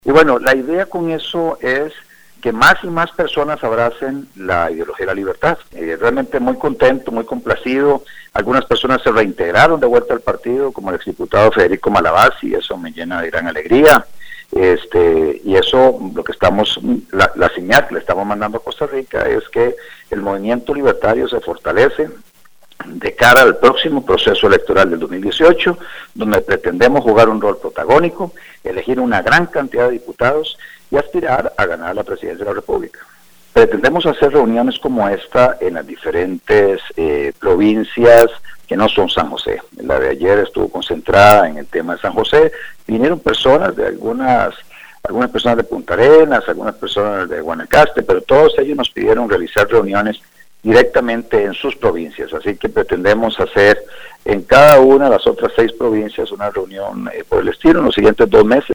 Y bueno, la idea con eso es que más y más personas abracen la ideología de la libertad. Realmente muy contento, muy complacido. Algunas personas se reintegraron de vuelta al partido, como el exdiputado Federico Malabasi, y eso me llena de gran alegría. Y eso, lo que la señal que le estamos mandando a Costa Rica es que el movimiento libertario se fortalece de cara al próximo proceso electoral del 2018, donde pretendemos jugar un rol protagónico, elegir una gran cantidad de diputados y aspirar a ganar la presidencia de la República. Pretendemos hacer reuniones como esta en las diferentes provincias que no son San José. La de ayer estuvo concentrada en el tema de San José. Vinieron personas de algunas personas de Punta Arenas, algunas personas de Guanacaste, pero todos ellos nos pidieron realizar reuniones directamente en sus provincias, así que pretendemos hacer en cada una de las otras 6 provincias una reunión por el estilo en los siguientes 2 meses.